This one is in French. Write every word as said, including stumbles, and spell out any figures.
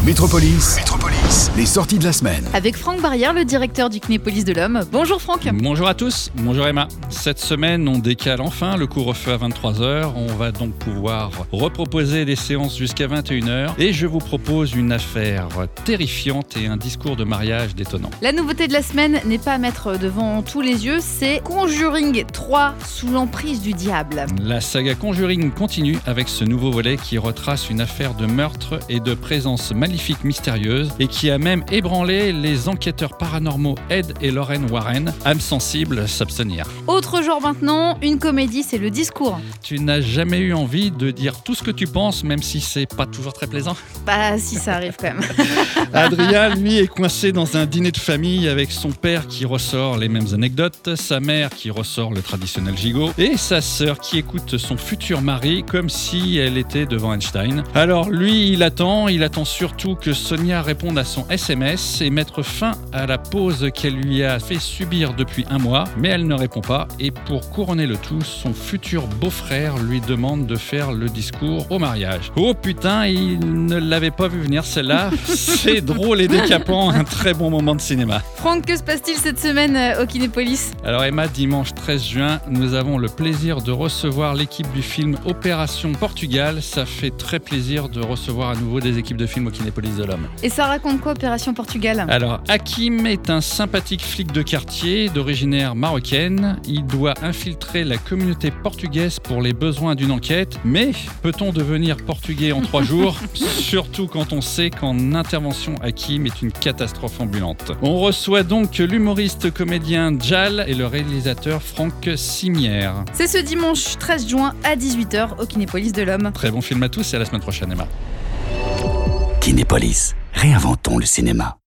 Métropolis, Métropolis, les sorties de la semaine. Avec Franck Barrière, le directeur du Kinépolis de l'Homme. Bonjour Franck. Bonjour à tous, bonjour Emma. Cette semaine, on décale enfin le couvre-feu à vingt-trois heures. On va donc pouvoir reproposer des séances jusqu'à vingt et une heures. Et je vous propose une affaire terrifiante et un discours de mariage détonnant. La nouveauté de la semaine n'est pas à mettre devant tous les yeux, c'est Conjuring trois, sous l'emprise du diable. La saga Conjuring continue avec ce nouveau volet qui retrace une affaire de meurtre et de présence maléfique mystérieuse et qui a même ébranlé les enquêteurs paranormaux Ed et Lorraine Warren, âmes sensibles, s'abstenir. Autre genre maintenant, une comédie, c'est Le Discours. Tu n'as jamais eu envie de dire tout ce que tu penses, même si c'est pas toujours très plaisant? Bah si, ça arrive quand même. Adrien, lui, est coincé dans un dîner de famille avec son père qui ressort les mêmes anecdotes, sa mère qui ressort le traditionnel gigot et sa sœur qui écoute son futur mari comme si elle était devant Einstein. Alors lui, il attend, il attend surtout que Sonia réponde à son S M S et mettre fin à la pause qu'elle lui a fait subir depuis un mois, mais elle ne répond pas et pour couronner le tout, son futur beau-frère lui demande de faire le discours au mariage. Oh putain, il ne l'avait pas vu venir celle-là. C'est drôle et décapant, un très bon moment de cinéma. Franck, que se passe-t-il cette semaine euh, au Kinépolis ? Alors Emma, dimanche treize juin, nous avons le plaisir de recevoir l'équipe du film Opération Portugal. Ça fait très plaisir de recevoir à nouveau des équipes de films au Kinépolis de l'Homme. Et ça raconte quoi, Opération Portugal ? Alors, Hakim est un sympathique flic de quartier d'originaire marocaine. Il doit infiltrer la communauté portugaise pour les besoins d'une enquête. Mais peut-on devenir portugais en trois jours ? Surtout quand on sait qu'en intervention, Hakim est une catastrophe ambulante. On reçoit donc l'humoriste comédien Jal et le réalisateur Franck Simière. C'est ce dimanche treize juin à dix-huit heures au Kinépolis de l'Homme. Très bon film à tous et à la semaine prochaine, Emma. Kinépolis, réinventons le cinéma.